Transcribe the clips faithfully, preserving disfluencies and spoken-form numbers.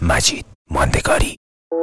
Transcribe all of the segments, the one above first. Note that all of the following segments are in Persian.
مجید ماندگاری.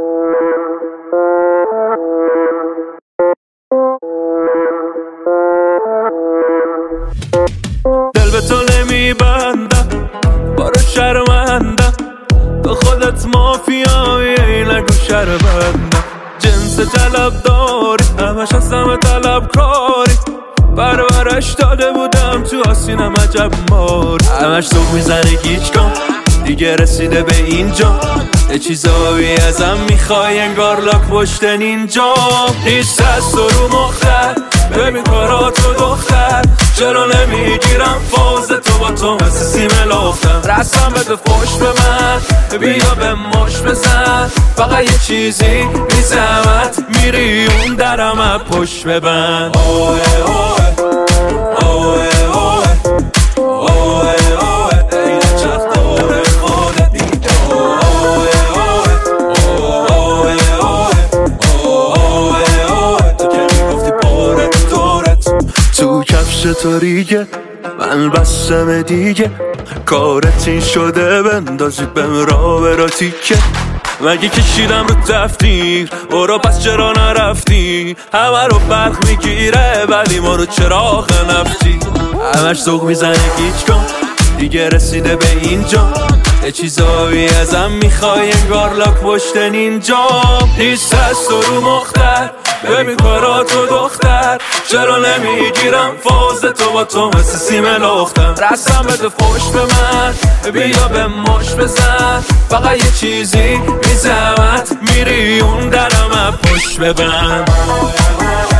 دل به تو نمیبندم، بارو شرمندم، تو خودت مافیایی نگو شرمندم. جنس طلب داری، همش هستم طلب کاری، برورش داده بودم تو آسینم عجب ماری. همش سوق میزنه گیج کن، دیگه رسیده به اینجا، یه چیزایی ازم میخوای انگار لاک پشتن اینجا. نیست از تو رو مختر، ببین کاراتو دختر، چرا نمیگیرم فاز تو با تو مثل سیم لاختم. رسم بده فوش به من، بیا به مش بزن، فقط یه چیزی بی زحمت میری اون درم پشت ببند. اوه اوه اوه اوه اوه اوه این چخ دور خودت دیگه. اوه اوه اوه اوه اوه اوه تو که میگفتی پارت دورت تو کفش تو ریگه، من بستم دیگه، کارت این شده بندازی بهم را برا تیکه. مگه کشیدم رو تفتیر برو پس چرا نرفتی؟ همه رو برق میگیره ولی ما رو چراغ نفتی. همش ذوق میزنه گیج کن، دیگه رسیده به اینجا، یه چیزایی ازم میخوای انگار لاک پشتن اینجا. نیست از تو رو مختر، ببین کاراتو دختر، چرا نمیگیرم فاز تو با تو مثل سیم لاختم. رسم بده فوش به من، بیا به مش بزن، فقط یه چیزی بی زحمت میری اون درم پشت ببند.